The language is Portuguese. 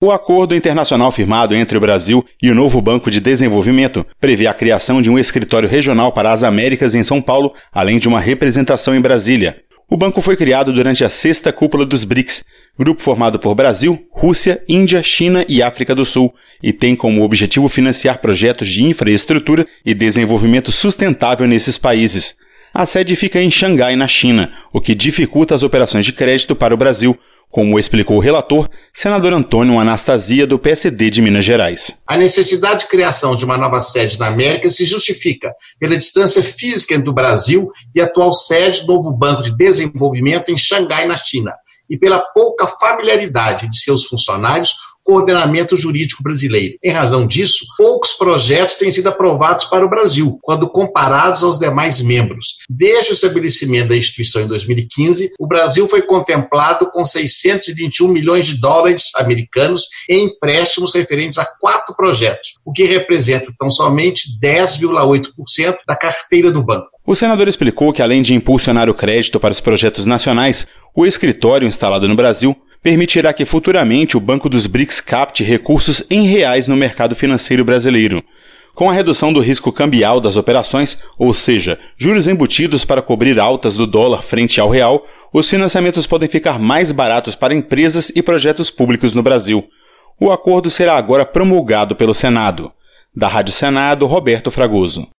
O acordo internacional firmado entre o Brasil e o novo Banco de Desenvolvimento prevê a criação de um escritório regional para as Américas em São Paulo, além de uma representação em Brasília. O banco foi criado durante a 6ª Cúpula dos BRICS, grupo formado por Brasil, Rússia, Índia, China e África do Sul, e tem como objetivo financiar projetos de infraestrutura e desenvolvimento sustentável nesses países. A sede fica em Xangai, na China, o que dificulta as operações de crédito para o Brasil, como explicou o relator, senador Antônio Anastasia, do PSD de Minas Gerais. A necessidade de criação de uma nova sede na América se justifica pela distância física entre o Brasil e a atual sede do novo Banco de Desenvolvimento em Xangai, na China, e pela pouca familiaridade de seus funcionários com o ordenamento jurídico brasileiro. Em razão disso, poucos projetos têm sido aprovados para o Brasil, quando comparados aos demais membros. Desde o estabelecimento da instituição em 2015, o Brasil foi contemplado com 621 milhões de dólares americanos em empréstimos referentes a 4 projetos, o que representa tão somente 10,8% da carteira do banco. O senador explicou que, além de impulsionar o crédito para os projetos nacionais, o escritório instalado no Brasil permitirá que futuramente o Banco dos BRICS capte recursos em reais no mercado financeiro brasileiro. Com a redução do risco cambial das operações, ou seja, juros embutidos para cobrir altas do dólar frente ao real, os financiamentos podem ficar mais baratos para empresas e projetos públicos no Brasil. O acordo será agora promulgado pelo Senado. Da Rádio Senado, Roberto Fragoso.